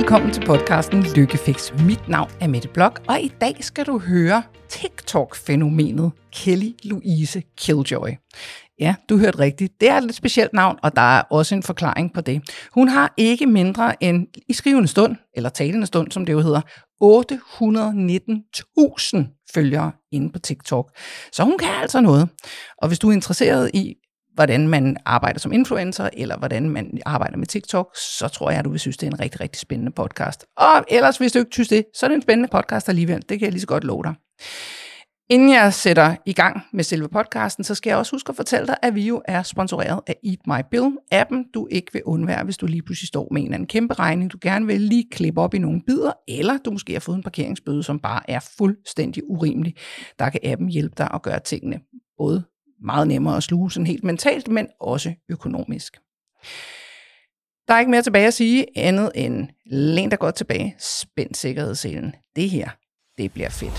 velkommen til podcasten Lykkefix. Mit navn er Mette Bloch, og i dag skal du høre TikTok-fænomenet Kelly Louise Killjoy. Ja, du hørte rigtigt. Det er et lidt specielt navn, og der er også en forklaring på det. Hun har ikke mindre end i skrivende stund, eller talende stund, som det jo hedder, 819.000 følgere inde på TikTok. Så hun kan altså noget. Og hvis du er interesseret i, hvordan man arbejder som influencer, eller hvordan man arbejder med TikTok, så tror jeg, at du vil synes, det er en rigtig, rigtig spændende podcast. Og ellers, hvis du ikke synes det, så er det en spændende podcast alligevel. Det kan jeg lige så godt love dig. Inden jeg sætter i gang med selve podcasten, så skal jeg også huske at fortælle dig, at vi jo er sponsoreret af Eat My Bill, appen du ikke vil undvære, hvis du lige pludselig står med en kæmpe regning, du gerne vil lige klippe op i nogle bidder, eller du måske har fået en parkeringsbøde, som bare er fuldstændig urimelig. Der kan appen hjælpe dig at gøre tingene både meget nemmere at sluge sådan helt mentalt, men også økonomisk. Der er ikke mere tilbage at sige, andet end læn dig godt tilbage, spænd sikkerhedsselen. Det her, det bliver fedt.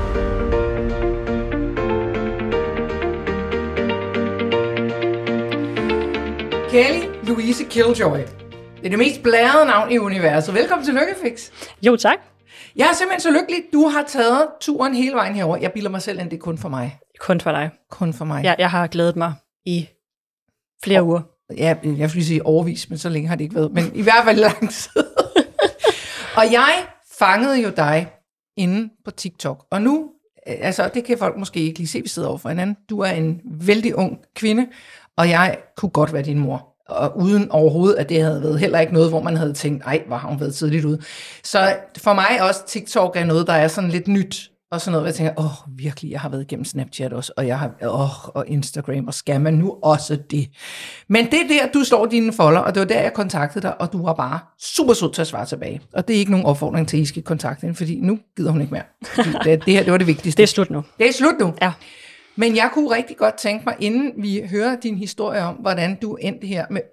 Kelly Louise Killjoy. Det er det mest blærede navn i universet. Velkommen til Lykkefix. Jo, tak. Jeg er simpelthen så lykkelig, du har taget turen hele vejen herover. Jeg bilder mig selv ind, det er kun for mig. Kun for dig. Kun for mig. Ja, jeg har glædet mig i flere uger. Ja, jeg skulle sige overvis, men så længe har det ikke været. Men i hvert fald lang tid. Og jeg fangede jo dig inde på TikTok. Og nu, altså det kan folk måske ikke lige se, vi sidder over for hinanden. Du er en vældig ung kvinde, og jeg kunne godt være din mor. Og uden overhovedet, at det havde været heller ikke noget, hvor man havde tænkt, ej, hvor har hun været tidligt ude. Så for mig også, TikTok er noget, der er sådan lidt nyt. Og sådan noget, hvor jeg tænker, virkelig, jeg har været igennem Snapchat også, og jeg har, og Instagram, og skal man nu også det? Men det er der, du slår dine folder, og det var der, jeg kontaktede dig, og du var bare super sød til at svare tilbage. Og det er ikke nogen opfordring til, at I skal kontakte hende, fordi nu gider hun ikke mere. Det her, det var det vigtigste. Det er slut nu. Det er slut nu? Ja. Men jeg kunne rigtig godt tænke mig, inden vi hører din historie om, hvordan du endte her med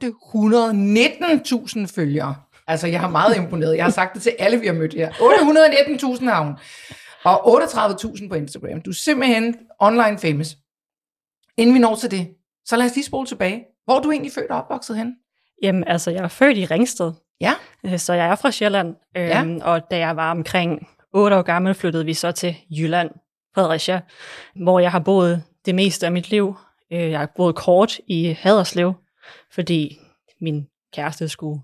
819.000 følgere. Altså, jeg har meget imponeret. Jeg har sagt det til alle, vi har mødt her. 819.000 har hun. Og 38.000 på Instagram. Du er simpelthen online famous. Inden vi når til det, så lad os lige spole tilbage. Hvor er du egentlig født og opvokset hen? Jamen, altså, jeg er født i Ringsted. Ja. Så jeg er fra Sjælland. Og da jeg var omkring 8 år gammel, flyttede vi så til Jylland, Fredericia, hvor jeg har boet det meste af mit liv. Jeg har boet kort i Haderslev, fordi min kæreste skulle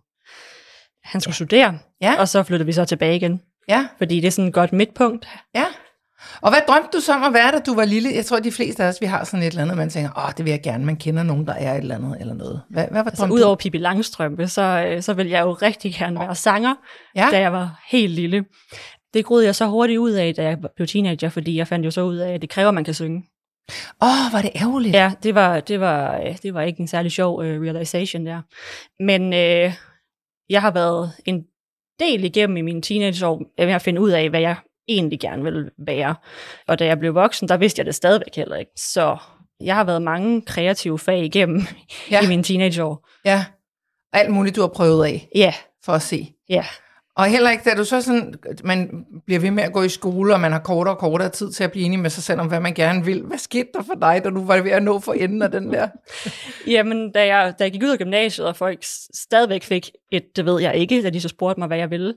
studere. Ja. Og så flyttede vi så tilbage igen. Ja. Fordi det er sådan et godt midtpunkt. Ja. Og hvad drømte du så om at være, da du var lille? Jeg tror, de fleste af os, vi har sådan et eller andet, man tænker, det vil jeg gerne, man kender nogen, der er et eller andet eller noget. Hvad var drømte du? Udover Pippi Langstrømpe, så ville jeg jo rigtig gerne være sanger, da jeg var helt lille. Det groede jeg så hurtigt ud af, da jeg blev teenager, fordi jeg fandt jo så ud af, at det kræver, at man kan synge. Var det ærgerligt? Ja, det var ikke en særlig sjov realization der. Men jeg har været en del igennem i mine teenageår ved at finde ud af, hvad jeg egentlig gerne vil være. Og da jeg blev voksen, der vidste jeg det stadigvæk heller ikke. Så jeg har været mange kreative fag igennem i mine teenageår. Ja, alt muligt, du har prøvet af. Ja. For at se. Ja. Og heller ikke, da du så sådan, man bliver ved med at gå i skole, og man har kortere og kortere tid til at blive enig med sig selv om, hvad man gerne vil. Hvad skete der for dig, da du var ved at nå for enden af den der? Jamen, da jeg gik ud af gymnasiet, og folk stadigvæk fik det ved jeg ikke, da de så spurgte mig, hvad jeg ville,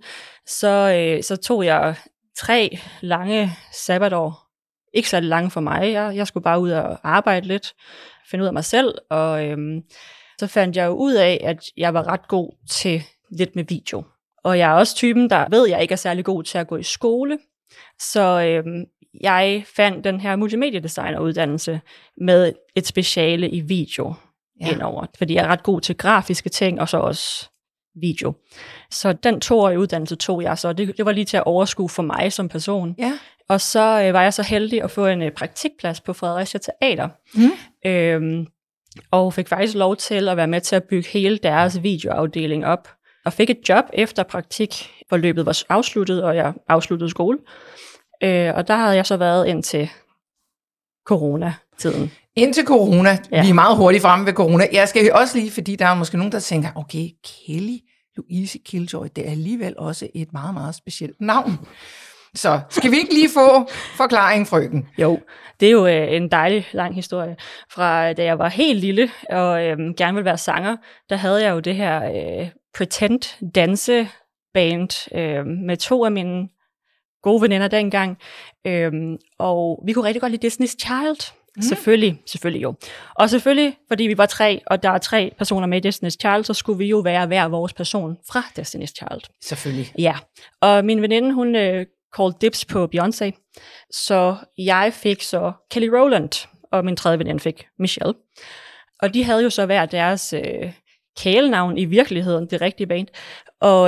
så tog jeg 3 lange sabbatår. Ikke så lange for mig. Jeg skulle bare ud og arbejde lidt, finde ud af mig selv, og så fandt jeg jo ud af, at jeg var ret god til lidt med video. Og jeg er også typen, der ved, at jeg ikke er særlig god til at gå i skole. Så jeg fandt den her multimediedesigneruddannelse med et speciale i video indover. Fordi jeg er ret god til grafiske ting, og så også video. Så den 2-årige uddannelse tog jeg så. Det var lige til at overskue for mig som person. Ja. Og så var jeg så heldig at få en praktikplads på Fredericia Teater. Og fik faktisk lov til at være med til at bygge hele deres videoafdeling op. Og fik et job efter praktikforløbet var afsluttet, og jeg afsluttede skole. Og der havde jeg så været indtil coronatiden. Indtil corona. Ja. Vi er meget hurtigt fremme ved corona. Jeg skal også lige, fordi der er måske nogen, der tænker, okay, Kelly Louise Killjoy, det er alligevel også et meget, meget specielt navn. Så skal vi ikke lige få forklaring, frøken? Jo, det er jo en dejlig lang historie. Fra da jeg var helt lille og gerne ville være sanger, der havde jeg jo det her pretend danse band med 2 af mine gode veninder dengang, og vi kunne rigtig godt lide Destiny's Child. Selvfølgelig jo. Og selvfølgelig, fordi vi var 3, og der er 3 personer med i Destiny's Child, så skulle vi jo være hver vores person fra Destiny's Child. Selvfølgelig. Ja, og min veninde, hun called dibs på Beyoncé, så jeg fik så Kelly Rowland, og min 3. veninde fik Michelle. Og de havde jo så hver deres kælenavn i virkeligheden, det rigtige band. Og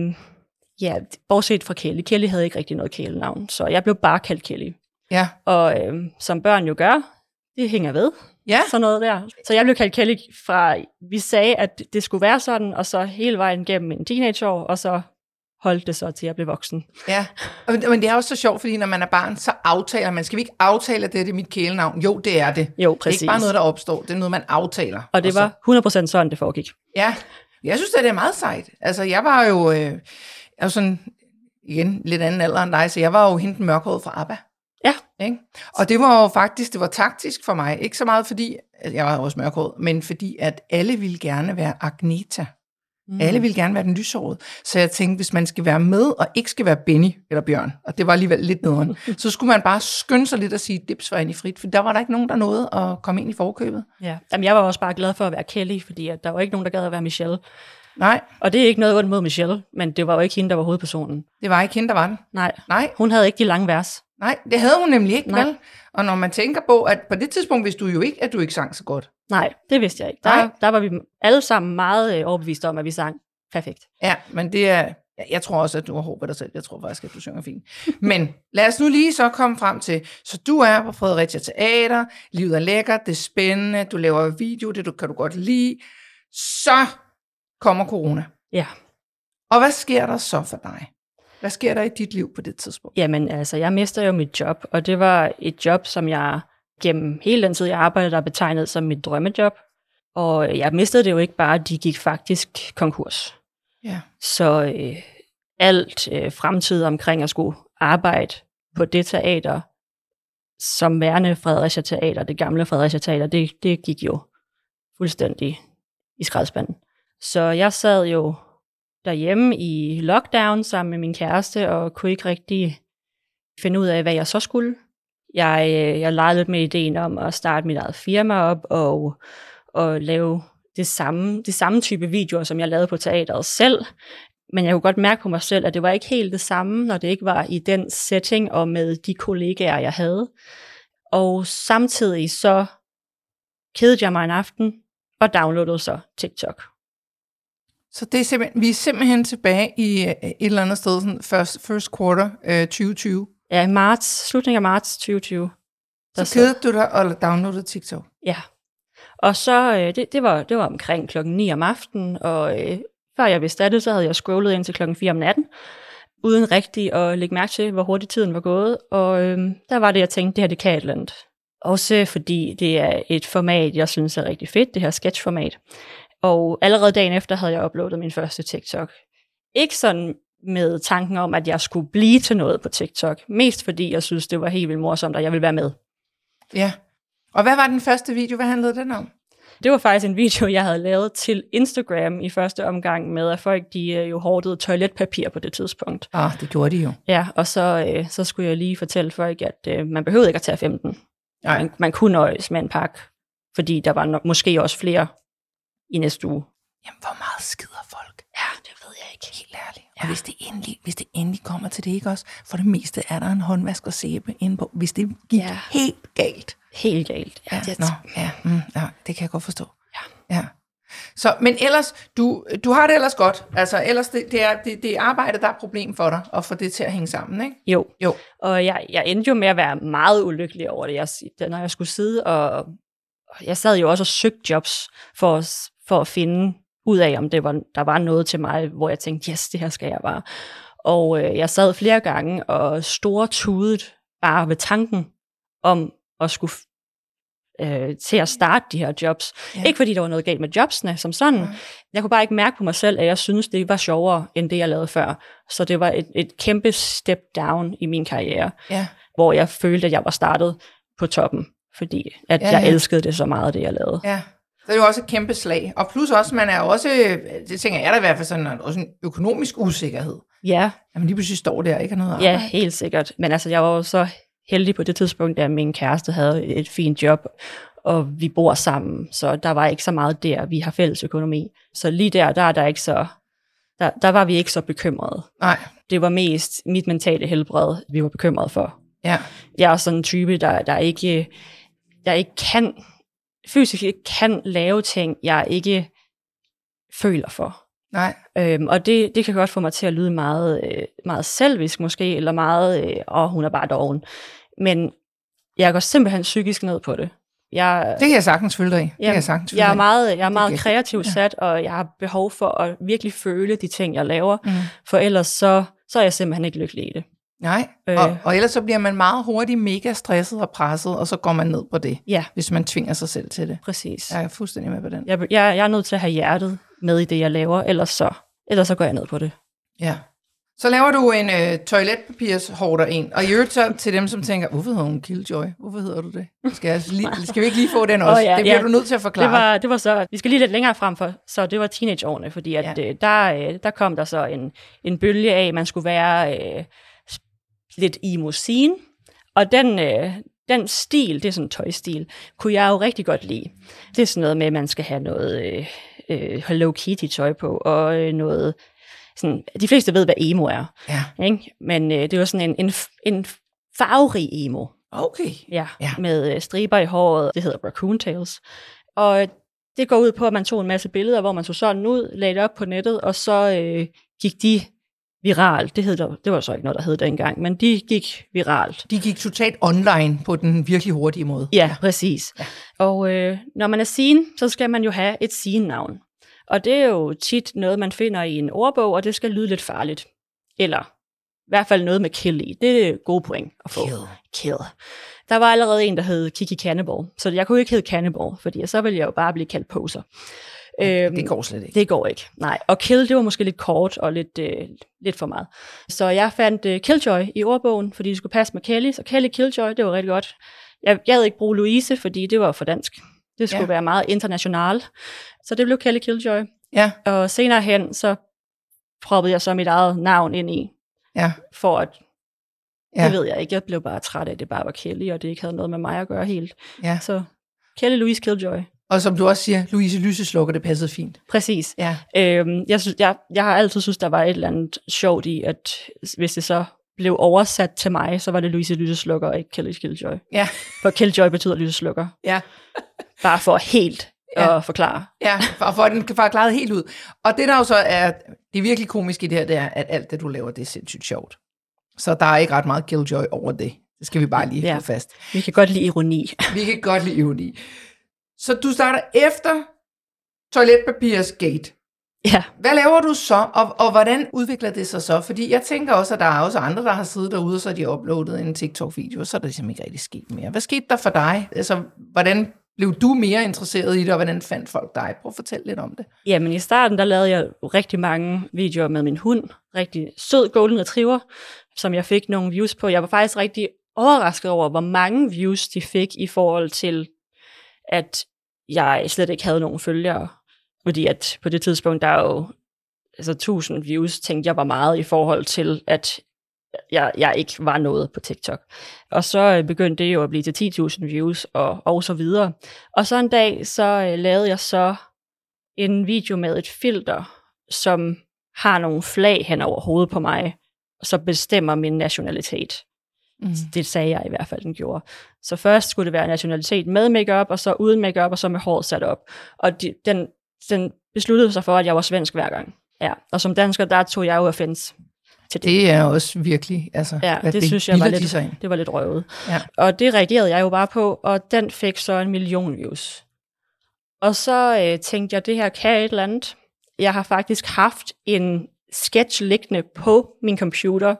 ja, bortset fra Kelly. Kelly havde ikke rigtig noget kælenavn, så jeg blev bare kaldt Kelly. Ja. Og som børn jo gør, det hænger ved. Ja. Sådan noget der. Så jeg blev kaldt Kelly fra, vi sagde, at det skulle være sådan, og så hele vejen gennem mine teenageår, og så holdt det så til at blive voksen. Ja, men det er også så sjovt, fordi når man er barn, så aftaler man. Skal vi ikke aftale, at det er mit kælenavn? Jo, det er det. Jo, præcis. Det er ikke bare noget, der opstår. Det er noget, man aftaler. Og det var 100% sådan, det foregik. Ja, jeg synes, det er meget sejt. Altså, jeg var jo, sådan, igen, lidt anden alder end dig, så jeg var jo hende mørkhåret fra ABBA. Ja. Ikke? Og det var jo faktisk, det var taktisk for mig. Ikke så meget fordi, jeg var også mørkhåret, men fordi, at alle ville gerne være Agneta. Alle ville gerne være den lyshårede. Så jeg tænkte, hvis man skal være med, og ikke skal være Benny eller Bjørn, og det var alligevel lidt nederen, så skulle man bare skynde sig lidt og sige, dips var ind i frit, for der var der ikke nogen, der nåede at komme ind i forkøbet. Ja. Jamen, jeg var også bare glad for at være Kelly, fordi at der var ikke nogen, der gad at være Michelle. Nej. Og det er ikke noget ondt mod Michelle, men det var jo ikke hende, der var hovedpersonen. Det var ikke hende, der var den. Nej. Hun havde ikke de lange vers. Nej, det havde hun nemlig ikke, vel? Og når man tænker på, at på det tidspunkt vidste du jo ikke, at du ikke sang så godt. Nej, det vidste jeg ikke. Der var vi alle sammen meget overbevist om, at vi sang perfekt. Ja, men det er, jeg tror også, at du har håb på dig selv. Jeg tror faktisk, at du synger fint. Men lad os nu lige så komme frem til, så du er på Fredericia Teater, livet er lækkert, det er spændende, du laver video, det kan du godt lide. Så kommer corona. Ja. Og hvad sker der så for dig? Hvad sker der i dit liv på det tidspunkt? Jamen, altså, jeg mister jo mit job, og det var et job, som jeg gennem hele den tid, jeg arbejdede, der betegnet som mit drømmejob. Og jeg mistede det jo ikke bare, de gik faktisk konkurs. Ja. Så alt fremtid omkring at skulle arbejde på det teater, som værende Fredericia Teater, det gamle Fredericia Teater, det gik jo fuldstændig i skraldespanden. Så jeg sad jo derhjemme i lockdown sammen med min kæreste, og kunne ikke rigtig finde ud af, hvad jeg så skulle. Jeg legede lidt med ideen om at starte mit eget firma op, og lave det samme type videoer, som jeg lavede på teateret selv. Men jeg kunne godt mærke på mig selv, at det var ikke helt det samme, når det ikke var i den setting og med de kollegaer, jeg havde. Og samtidig så kedede jeg mig en aften og downloadede så TikTok. Så det er simpelthen, vi er simpelthen tilbage i et eller andet sted, sådan first quarter 2020. Ja, slutningen af marts 2020. Så kedede du dig og downloadede TikTok? Ja. Og så, det var omkring 9:00 om aftenen, og før jeg vidste af det, så havde jeg scrollet ind til 4:00 om natten, uden rigtig at lægge mærke til, hvor hurtigt tiden var gået. Og der var det, jeg tænkte, det her, det kan et eller andet. Også fordi det er et format, jeg synes er rigtig fedt, det her sketchformat. Og allerede dagen efter havde jeg uploadet min første TikTok. Ikke sådan med tanken om, at jeg skulle blive til noget på TikTok. Mest fordi jeg synes, det var helt vildt morsomt, og jeg ville være med. Ja. Og hvad var den første video? Hvad handlede den om? Det var faktisk en video, jeg havde lavet til Instagram i første omgang med, at folk de jo hårdede toiletpapir på det tidspunkt. Det gjorde de jo. Ja, og så skulle jeg lige fortælle folk, at man behøvede ikke at tage 15. Man kunne nøjes med en pakke, fordi der var måske også flere i næste uge. Jamen, hvor meget skider folk? Ja, det ved jeg ikke. Helt ærligt. Ja. Og hvis det endelig kommer til det, ikke også? For det meste er der en håndvask og sæbe inde på. Hvis det gik helt galt. Helt galt. Ja, det kan jeg godt forstå. Ja. Så, men ellers, du har det ellers godt. Altså, ellers det er arbejdet, der er problem for dig, at få det til at hænge sammen, ikke? Jo. Og jeg endte jo med at være meget ulykkelig over det, når jeg skulle sidde, og jeg sad jo også og søgte jobs for at finde ud af, om der var noget til mig, hvor jeg tænkte, yes, det her skal jeg bare. Og jeg sad flere gange og stortudet bare ved tanken om at skulle til at starte de her jobs. Ja. Ikke fordi der var noget galt med jobsene som sådan. Jeg kunne bare ikke mærke på mig selv, at jeg synes det var sjovere, end det jeg lavede før. Så det var et kæmpe step down i min karriere, hvor jeg følte, at jeg var startet på toppen, fordi jeg elskede det så meget, det jeg lavede. Ja, Det er jo også et kæmpe slag. Og plus også, man er også, det tænker jeg da i hvert fald sådan, også en økonomisk usikkerhed. Ja. Jamen lige pludselig står der ikke har noget Ja, arbejde. helt sikkert. Men altså, jeg var jo så heldig på det tidspunkt, at min kæreste havde et fint job, og vi bor sammen, så der var ikke så meget der. Vi har fælles økonomi. Så lige der ikke så, der var vi ikke så bekymrede. Nej. Det var mest mit mentale helbred, vi var bekymrede for. Ja. Jeg er sådan en type, der ikke kan, fysisk ikke kan lave ting, jeg ikke føler for. Nej. Og det kan godt få mig til at lyde meget, meget selvisk måske, eller meget, hun er bare doven. Men jeg går simpelthen psykisk ned på det. Det kan jeg sagtens følge dig i. Jeg er meget kreativt sat, og jeg har behov for at virkelig føle de ting, jeg laver, for ellers så er jeg simpelthen ikke lykkelig i det. Nej, og ellers så bliver man meget hurtigt mega stresset og presset, og så går man ned på det, hvis man tvinger sig selv til det. Præcis. Jeg er fuldstændig med på den. Jeg er nødt til at have hjertet med i det, jeg laver, ellers så går jeg ned på det. Ja. Så laver du en toiletpapirshorder en, og i øvrigt så til dem, som tænker, hvorfor hedder hun Killjoy? Hvorfor hedder du det? Skal vi ikke lige få den også? Det bliver du nødt til at forklare. Det var så, vi skal lige lidt længere frem for, så det var teenageårene, fordi at, der kom der så en bølge af, man skulle være lidt emo-scene, og den stil, det er sådan en tøjstil, kunne jeg jo rigtig godt lide. Det er sådan noget med, at man skal have noget Hello Kitty-tøj på, og noget sådan, de fleste ved, hvad emo er. Ja. Ikke? Men det var sådan en farverig emo. Okay. Ja, med striber i håret. Det hedder Raccoon Tales. Og det går ud på, at man tog en masse billeder, hvor man så sådan ud, lagde det op på nettet, og så gik de viralt. Det var så ikke noget, der hed dengang, men de gik viralt. De gik totalt online på den virkelig hurtige måde. Ja, præcis. Ja. Og når man er scene, så skal man jo have et scene-navn. Og det er jo tit noget, man finder i en ordbog, og det skal lyde lidt farligt. Eller i hvert fald noget med kill i. Det er gode point at få. Kill. Der var allerede en, der hed Kiki Cannibal, så jeg kunne ikke hedde Cannibal, fordi så ville jeg jo bare blive kaldt poser. Det går slet ikke. Det går ikke, nej. Og kill, det var måske lidt kort og lidt for meget. Så jeg fandt Killjoy i ordbogen, fordi det skulle passe med Kelly. Så Kelly Killjoy, det var rigtig godt. Jeg havde ikke brugt Louise, fordi det var for dansk. Det skulle være meget international. Så det blev Kelly Killjoy. Ja. Og senere hen, så proppede jeg så mit eget navn ind i. Ja. For at, det ved jeg ikke, jeg blev bare træt af, at det bare var Kelly, og det ikke havde noget med mig at gøre helt. Ja. Så Kelly Louise Killjoy. Og som du også siger, Louise Lyseslukker, det passede fint. Præcis. Ja. Jeg har altid synes, der var et eller andet sjovt i, at hvis det så blev oversat til mig, så var det Louise Lyseslukker og ikke Kelly Killjoy. Ja. For Killjoy betyder lyseslukker. Ja. Bare for helt at forklare. Ja, for at den kan forklare helt ud. Og det der jo så er, det virkelig komiske i det her, det er, at alt det du laver, det er sindssygt sjovt. Så der er ikke ret meget Killjoy over det. Det skal vi bare lige få fast. Vi kan godt lide ironi. Vi kan godt lide ironi. Så du starter efter toiletpapirsgate. Ja. Hvad laver du så, og hvordan udvikler det sig så? Fordi jeg tænker også, at der er også andre, der har siddet derude, og så har de uploadet en TikTok-video, og så er det simpelthen ikke rigtig sket mere. Hvad skete der for dig? Altså, hvordan blev du mere interesseret i det, og hvordan fandt folk dig? Prøv at fortælle lidt om det. Jamen i starten, der lavede jeg rigtig mange videoer med min hund. Rigtig sød golden retriever, som jeg fik nogle views på. Jeg var faktisk rigtig overrasket over, hvor mange views de fik i forhold til, at jeg slet ikke havde nogen følgere. Fordi at på det tidspunkt, der er jo 1000 views, tænkte jeg var meget i forhold til, at jeg ikke var noget på TikTok. Og så begyndte det jo at blive til 10.000 views og så videre. Og så en dag, så lavede jeg så en video med et filter, som har nogle flag hen over hovedet på mig, og så bestemmer min nationalitet. Det sagde jeg i hvert fald, den gjorde. Så først skulle det være nationalitet med makeup, og så uden makeup, og så med håret sat op. Og den besluttede sig for, at jeg var svensk hver gang. Ja. Og som dansker, der tog jeg jo offense til det. Det er også virkelig, det synes jeg var lidt røvet. Ja. Og det reagerede jeg jo bare på, og den fik så 1 million views. Og så tænkte jeg, det her kan et eller andet. Jeg har faktisk haft en sketch liggende på min computer,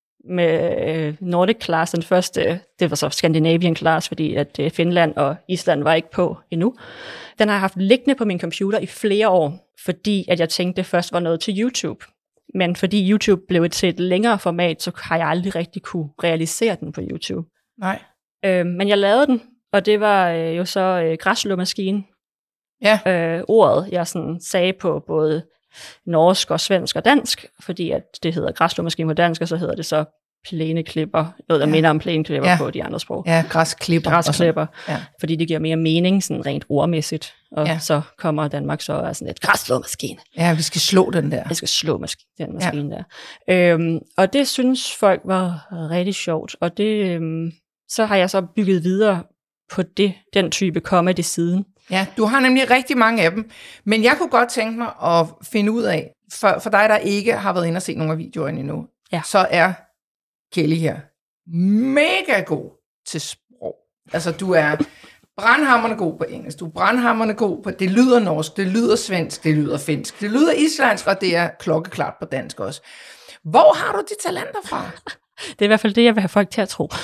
med Nordic Class, den første, det var så Scandinavian Class, fordi at Finland og Island var ikke på endnu. Den har jeg haft liggende på min computer i flere år, fordi at jeg tænkte, det først var noget til YouTube. Men fordi YouTube blev et længere format, så har jeg aldrig rigtig kunne realisere den på YouTube. Nej. Men jeg lavede den, og det var jo så græsslåmaskinen. ordet, jeg sådan sagde på både norsk og svensk og dansk, fordi at det hedder græsslåmaskine på dansk, og så hedder det så plæneklipper, noget der minder om plæneklipper på de andre sprog. Ja, græsklipper. Fordi det giver mere mening, sådan rent ordmæssigt. Og så kommer Danmark så af sådan et græsslåmaskine. Ja, vi skal slå den der. Vi skal slå den maskine der. Og det synes folk var rigtig sjovt, og det, så har jeg så bygget videre på den type comedy siden. Ja, du har nemlig rigtig mange af dem, men jeg kunne godt tænke mig at finde ud af, for dig, der ikke har været inde og set nogle af videoerne endnu, så er Kelly her mega god til sprog. Altså, du er brandhamrende god på engelsk, du er brandhamrende god på, det lyder norsk, det lyder svensk, det lyder finsk, det lyder islandsk, og det er klokkeklart på dansk også. Hvor har du de talenter fra? Det er i hvert fald det, jeg vil have folk til at tro.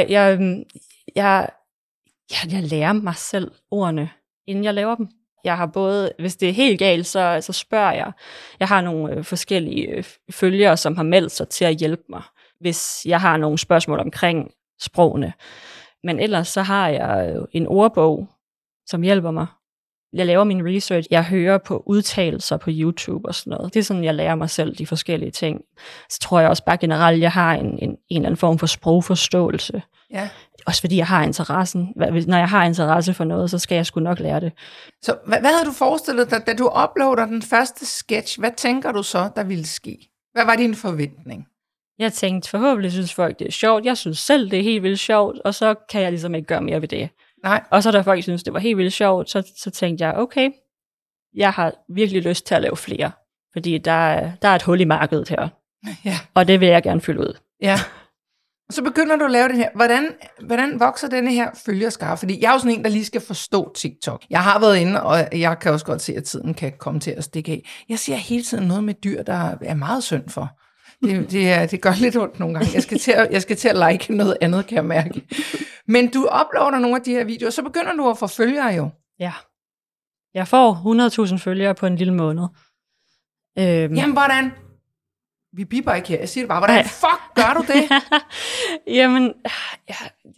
Jeg lærer mig selv ordene, inden jeg laver dem. Jeg har både, hvis det er helt galt, så spørger jeg. Jeg har nogle forskellige følgere, som har meldt sig til at hjælpe mig, hvis jeg har nogle spørgsmål omkring sprogene. Men ellers så har jeg en ordbog, som hjælper mig. Jeg laver min research. Jeg hører på udtalelser på YouTube og sådan noget. Det er sådan, jeg lærer mig selv de forskellige ting. Så tror jeg også bare generelt, jeg har en eller anden form for sprogforståelse. Ja. Også fordi jeg har interessen. Når jeg har interesse for noget, så skal jeg sgu nok lære det. Så hvad havde du forestillet dig, da du uploader den første sketch? Hvad tænker du så, der ville ske? Hvad var din forventning? Jeg tænkte, forhåbentlig synes folk, det er sjovt. Jeg synes selv, det er helt vildt sjovt, og så kan jeg ligesom ikke gøre mere ved det. Nej. Og så da folk synes, det var helt vildt sjovt, så tænkte jeg, okay, jeg har virkelig lyst til at lave flere. Fordi der er et hul i markedet her. Ja. Og det vil jeg gerne fylde ud. Ja. Så begynder du at lave det her. Hvordan vokser denne her følgerskare? Fordi jeg er jo sådan en, der lige skal forstå TikTok. Jeg har været inde, og jeg kan også godt se, at tiden kan komme til at stikke af. Jeg siger hele tiden noget med dyr, der er meget synd for. Det gør lidt ondt nogle gange. Jeg skal til at like noget andet, kan jeg mærke. Men du uploader nogle af de her videoer, så begynder du at få følgere jo. Ja. Jeg får 100.000 følgere på en lille måned. Jamen, hvordan? Vi biber ikke her. Jeg siger det bare. Hvordan fuck gør du det? Jamen, jeg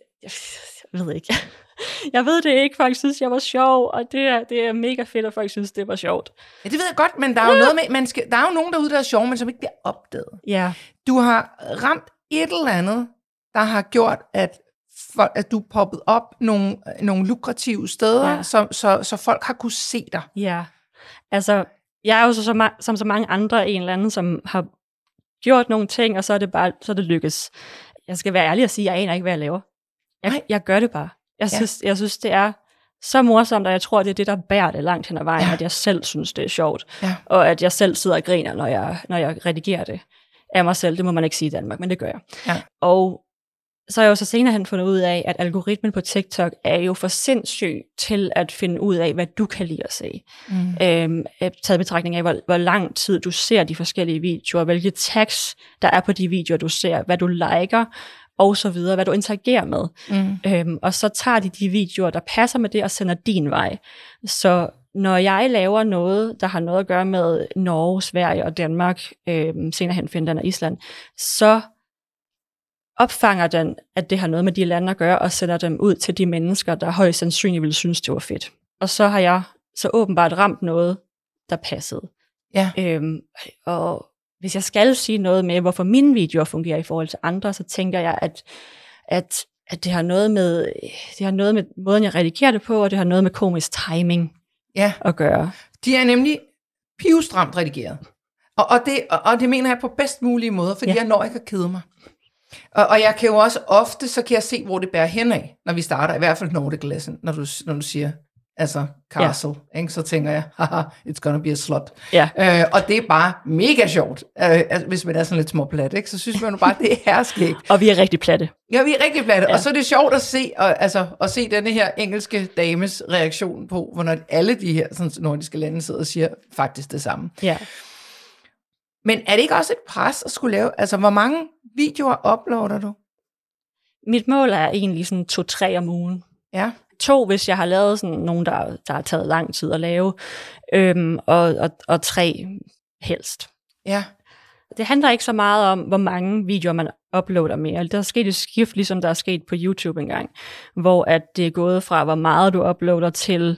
ved ikke. Jeg ved det ikke. Folk synes, jeg var sjov, og det er mega fedt, at folk synes, det var sjovt. Ja, det ved jeg godt, men der er jo noget med, der er jo nogen derude, der er sjov, men som ikke bliver opdaget. Ja. Du har ramt et eller andet, der har gjort, at du poppet op nogle lukrative steder, så folk har kunne se dig. Ja, altså, jeg er jo som så mange andre en eller anden, som har gjort nogle ting, og så er det lykkes. Jeg skal være ærlig og sige, at jeg aner ikke, hvad jeg laver. Jeg gør det bare. Jeg synes, det er så morsomt, og jeg tror, det er det, der bærer det langt hen ad vejen, at jeg selv synes, det er sjovt. Ja. Og at jeg selv sidder og griner, når jeg redigerer det af mig selv. Det må man ikke sige i Danmark, men det gør jeg. Ja. Og så har jeg jo så senere hen fundet ud af, at algoritmen på TikTok er jo for sindssyg til at finde ud af, hvad du kan lide at se. Taget betragtning af, hvor lang tid du ser de forskellige videoer, hvilke tags der er på de videoer, du ser, hvad du liker, og så videre, hvad du interagerer med. Og så tager de videoer, der passer med det, og sender din vej. Så når jeg laver noget, der har noget at gøre med Norge, Sverige og Danmark, senere hen Finland og Island, så opfanger den, at det har noget med de lande at gøre, og sender dem ud til de mennesker, der højst sandsynligt ville synes, det var fedt. Og så har jeg så åbenbart ramt noget, der passede. Ja. Og hvis jeg skal sige noget med, hvorfor mine videoer fungerer i forhold til andre, så tænker jeg, at det har noget med måden, jeg redigerer det på, og det har noget med komisk timing at gøre. De er nemlig pivstramt redigeret. Og det mener jeg på bedst mulige måde, fordi jeg når ikke at kede mig. Og jeg kan jo også ofte, så kan jeg se, hvor det bærer hen af, når vi starter, i hvert fald Nordic Lesson, når du siger, altså castle, ikke? Så tænker jeg, haha, it's gonna be a slut. Og det er bare mega sjovt, hvis man er sådan lidt småplat, ikke? Så synes man jo bare, det er herskægt. Og vi er rigtig platte. Ja, vi er rigtig platte, og så er det sjovt at se, at se denne her engelske dames reaktion på, hvor når alle de her sådan, nordiske lande sidder og siger faktisk det samme. Ja. Men er det ikke også et pres at skulle lave, altså hvor mange videoer uploader du? Mit mål er egentlig sådan 2-3 om ugen. Ja. 2, hvis jeg har lavet sådan nogle, der har taget lang tid at lave, og 3 helst. Ja. Det handler ikke så meget om, hvor mange videoer man uploader mere. Der er sket et skift, ligesom der er sket på YouTube engang, hvor at det er gået fra, hvor meget du uploader til,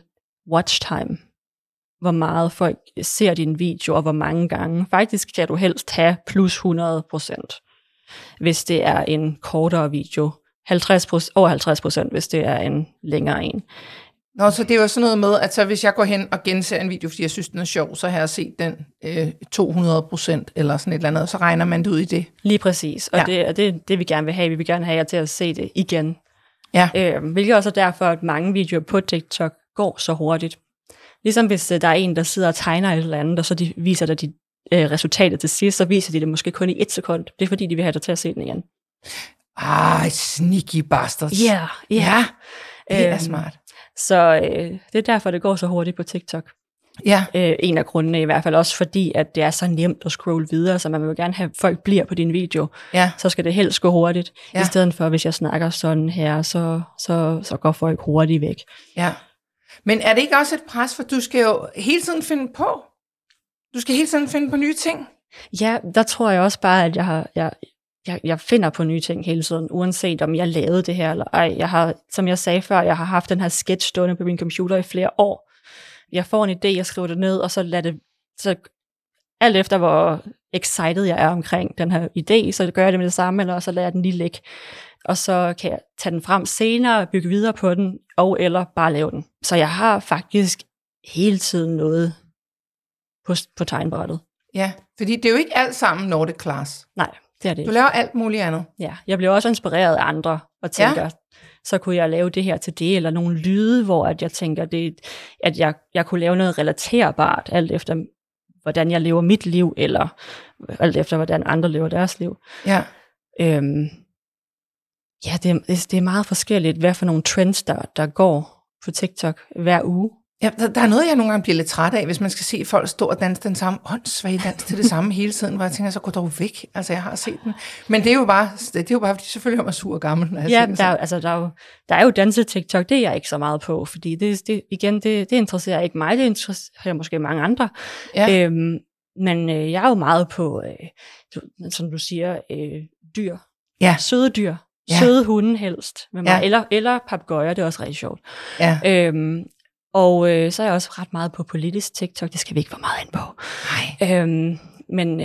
watch time. Hvor meget folk ser din video, og hvor mange gange. Faktisk skal du helst have plus 100%, hvis det er en kortere video. 50%, hvis det er en længere en. Nå, så det er jo sådan noget med, at så hvis jeg går hen og genser en video, fordi jeg synes, den er sjov, så har jeg set den 200% eller sådan et eller andet, så regner man det ud i det. Lige præcis, og det vi gerne vil have. Vi vil gerne have jer til at se det igen. Ja. Hvilket også er derfor, at mange videoer på TikTok går så hurtigt. Ligesom hvis der er en, der sidder og tegner et eller andet, og så de viser dig resultatet til sidst, så viser de det måske kun i 1 sekund. Det er fordi, de vil have dig til at se den igen. Sneaky bastards. Ja. Det er smart. Så det er derfor, det går så hurtigt på TikTok. Ja. En af grundene i hvert fald også, fordi at det er så nemt at scrolle videre, så man vil gerne have, at folk bliver på din video. Ja. Så skal det helst gå hurtigt. Ja. I stedet for, hvis jeg snakker sådan her, så går folk hurtigt væk. Ja. Men er det ikke også et pres, for du skal jo hele tiden finde på? Du skal hele tiden finde på nye ting? Ja, der tror jeg også bare, at jeg finder på nye ting hele tiden, uanset om jeg lavede det her eller ej. Jeg har, som jeg sagde før, jeg har haft den her sketch stående på min computer i flere år. Jeg får en idé, jeg skriver det ned, og så alt efter hvor excited jeg er omkring den her idé, så gør jeg det med det samme, eller så lader jeg den lige ligge. Og så kan jeg tage den frem senere, bygge videre på den, eller bare lave den. Så jeg har faktisk hele tiden noget på tegnbrættet. Ja, fordi det er jo ikke alt sammen Nordic Class. Nej, det er det Du ikke. laver alt muligt andet. Ja, jeg bliver også inspireret af andre, og tænker, så kunne jeg lave det her til det, eller nogle lyde, hvor at jeg tænker, at jeg kunne lave noget relaterbart, alt efter hvordan jeg lever mit liv, eller alt efter hvordan andre lever deres liv. Ja. Ja, det er meget forskelligt, hvad for nogle trends, der går på TikTok hver uge. Ja, der er noget, jeg nogle gange bliver lidt træt af, hvis man skal se folk stå og danse den samme åndssvage dans til det samme hele tiden, hvor jeg tænker, så gå dog væk. Altså, jeg har set den. Men det er jo bare fordi selvfølgelig er man sur og gammel. Ja, der er jo danse-TikTok, det er jeg ikke så meget på, fordi det interesserer ikke mig, det interesserer måske mange andre. Ja. Men jeg er jo meget på, som du siger, dyr. Ja. Søde dyr. Ja. Søde hunde helst med mig. Ja. Eller papegøjer, det er også rigtig sjovt. Ja. Og så er jeg også ret meget på politisk TikTok, det skal vi ikke være meget ind på. Nej. Men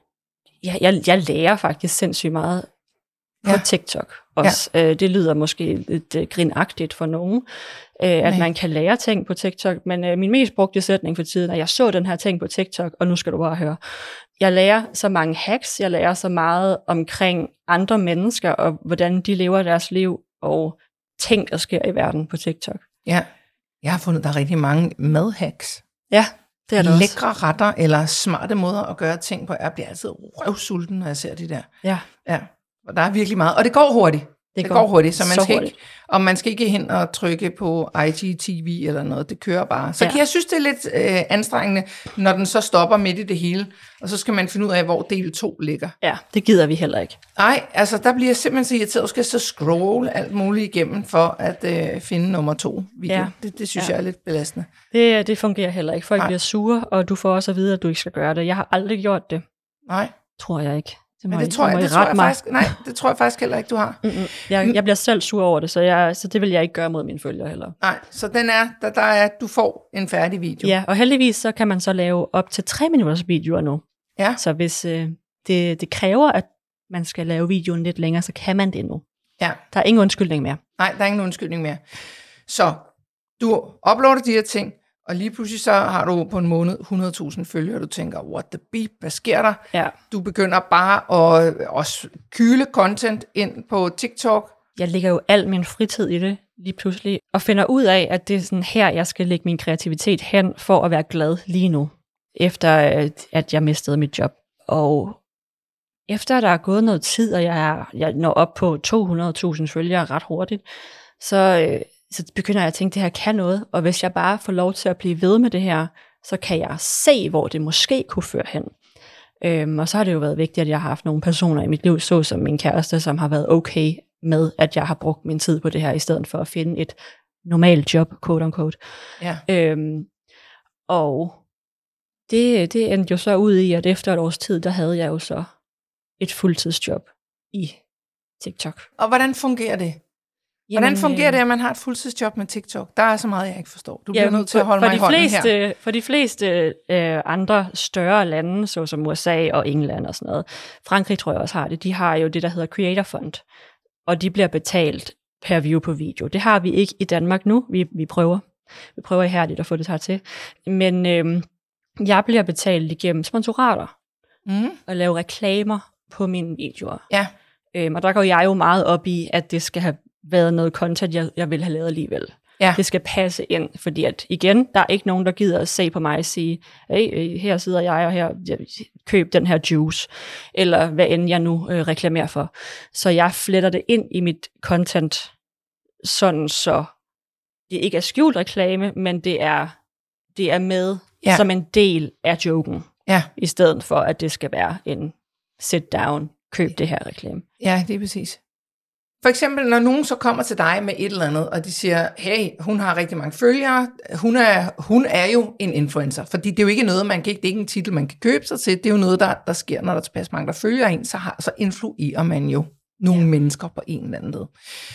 jeg lærer faktisk sindssygt meget på TikTok også. Ja. Det lyder måske lidt grinagtigt for nogen, at man kan lære ting på TikTok, men min mest brugte sætning for tiden er, jeg så den her ting på TikTok, og nu skal du bare høre. Jeg lærer så mange hacks, jeg lærer så meget omkring andre mennesker, og hvordan de lever deres liv, og ting, der sker i verden på TikTok. Ja. Jeg har fundet, der er rigtig mange madhacks. Ja, det er det også. Lækre retter eller smarte måder at gøre ting på. Jeg bliver altid røvsulten, når jeg ser det der. Ja. Og der er virkelig meget. Og det går hurtigt. Det går hurtigt, så man skal ikke hen og trykke på IGTV eller noget. Det kører bare. Så jeg synes, det er lidt anstrengende, når den så stopper midt i det hele, og så skal man finde ud af, hvor del 2 ligger. Ja, det gider vi heller ikke. Nej, altså der bliver jeg simpelthen så irriteret. Du skal så scrolle alt muligt igennem for at finde nummer 2 video. Ja. Det synes jeg er lidt belastende. Det fungerer heller ikke. Folk bliver sure, og du får også at vide, at du ikke skal gøre det. Jeg har aldrig gjort det. Nej. Tror jeg ikke. Det tror jeg faktisk heller ikke, du har. Jeg bliver selv sur over det, så det vil jeg ikke gøre mod mine følgere heller. Nej, så den er, du får en færdig video. Ja, og heldigvis så kan man så lave op til 3 minutters videoer nu. Ja. Så hvis det kræver, at man skal lave videoen lidt længere, så kan man det nu. Ja. Der er ingen undskyldning mere. Nej, der er ingen undskyldning mere. Så du uploader de her ting, og lige pludselig så har du på en måned 100.000 følgere, og du tænker, what the beep, hvad sker der? Ja. Du begynder bare at også kyle content ind på TikTok. Jeg lægger jo al min fritid i det lige pludselig, og finder ud af, at det er sådan her, jeg skal lægge min kreativitet hen, for at være glad lige nu, efter at jeg mistede mit job. Og efter der er gået noget tid, og jeg når op på 200.000 følgere ret hurtigt, så begynder jeg at tænke, at det her kan noget, og hvis jeg bare får lov til at blive ved med det her, så kan jeg se, hvor det måske kunne føre hen. Og så har det jo været vigtigt, at jeg har haft nogle personer i mit liv, såsom min kæreste, som har været okay med, at jeg har brugt min tid på det her, i stedet for at finde et normalt job, quote unquote. Ja. Og det endte jo så ud i, at efter et års tid, der havde jeg jo så et fuldtidsjob i TikTok. Og hvordan fungerer det? Hvordan fungerer det, at man har et fuldtidsjob med TikTok? Der er så meget, jeg ikke forstår. Du bliver nødt til at holde mig i hånden her. For de fleste andre større lande, såsom USA og England og sådan noget, Frankrig tror jeg også har det, de har jo det, der hedder Creator Fund, og de bliver betalt per view på video. Det har vi ikke i Danmark nu. Vi prøver ihærdigt at få det her til. Men jeg bliver betalt igennem sponsorater og lave reklamer på mine videoer. Ja. Og der går jeg jo meget op i, at det skal have været noget content, jeg vil have lavet alligevel. Ja. Det skal passe ind, fordi at igen, der er ikke nogen, der gider at se på mig og sige, hey, her sidder jeg, og her køb den her juice, eller hvad end jeg nu reklamerer for. Så jeg fletter det ind i mit content, sådan så det ikke er skjult reklame, men det er med som en del af joken, i stedet for, at det skal være en sit down, køb det her reklame. Ja, det er præcis. For eksempel, når nogen så kommer til dig med et eller andet, og de siger, hey, hun har rigtig mange følgere, hun er jo en influencer, fordi det er jo ikke noget, det er ikke en titel, man kan købe sig til, det er jo noget, der sker, når der er tilpas mange, der følger en, så influerer man jo nogle mennesker på en eller anden led.